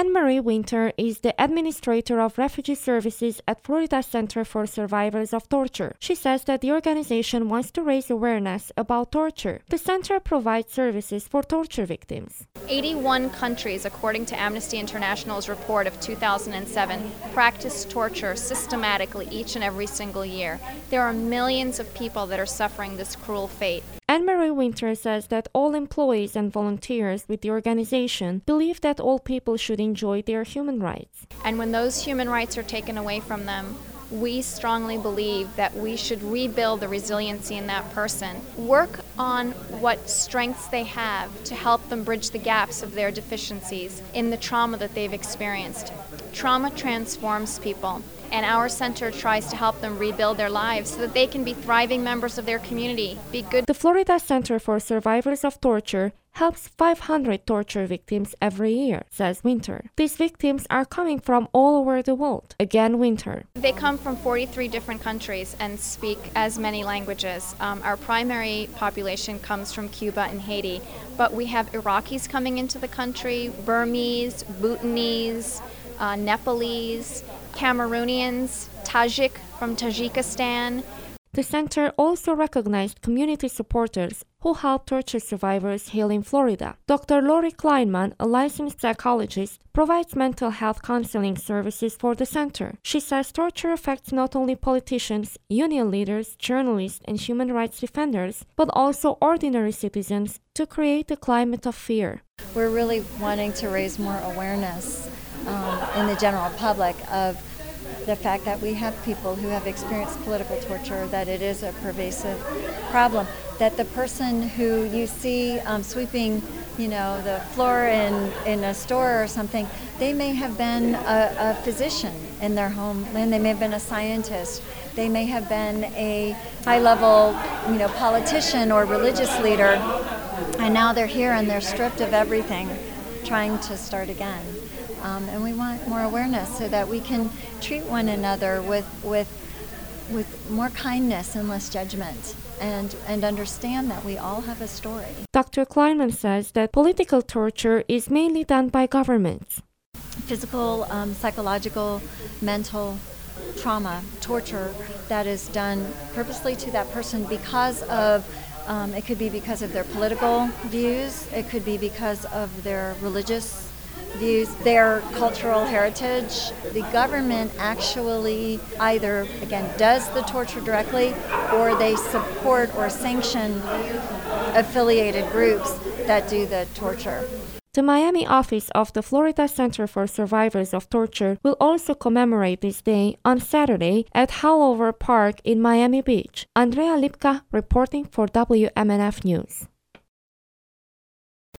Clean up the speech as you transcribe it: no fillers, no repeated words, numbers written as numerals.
Anne-Marie Winter is the administrator of refugee services at Florida Center for Survivors of Torture. She says that the organization wants to raise awareness about torture. The center provides services for torture victims. 81 countries, according to Amnesty International's report of 2007, practice torture systematically each and every single year. There are millions of people that are suffering this cruel fate. Anne-Marie Winter says that all employees and volunteers with the organization believe that all people should enjoy their human rights. And when those human rights are taken away from them, we strongly believe that we should rebuild the resiliency in that person, work on what strengths they have to help them bridge the gaps of their deficiencies in the trauma that they've experienced. Trauma transforms people, and our center tries to help them rebuild their lives so that they can be thriving members of their community, be good. The Florida Center for Survivors of Torture helps 500 torture victims every year, says Winter. These victims are coming from all over the world. Again, Winter. They come from 43 different countries and speak as many languages. Our primary population comes from Cuba and Haiti, but we have Iraqis coming into the country, Burmese, Bhutanese, Nepalese, Cameroonians, Tajik from Tajikistan. The center also recognized community supporters who help torture survivors heal in Florida. Dr. Lori Kleinman, a licensed psychologist, provides mental health counseling services for the center. She says torture affects not only politicians, union leaders, journalists, and human rights defenders, but also ordinary citizens to create a climate of fear. We're really wanting to raise more awareness in the general public of the fact that we have people who have experienced political torture, that it is a pervasive problem, that the person who you see sweeping, the floor in a store or something, they may have been a physician in their home, and they may have been a scientist. They may have been a high-level, politician or religious leader, and now they're here and they're stripped of everything, trying to start again. And we want more awareness so that we can treat one another with more kindness and less judgment, and understand that we all have a story. Dr. Kleinman says that political torture is mainly done by governments. Physical, psychological, mental trauma, torture that is done purposely to that person because of it could be because of their political views, it could be because of their religious views, their cultural heritage. The government actually either, again, does the torture directly, or they support or sanction affiliated groups that do the torture. The Miami office of the Florida Center for Survivors of Torture will also commemorate this day on Saturday at Haulover Park in Miami Beach. Andrea Lipka reporting for WMNF News.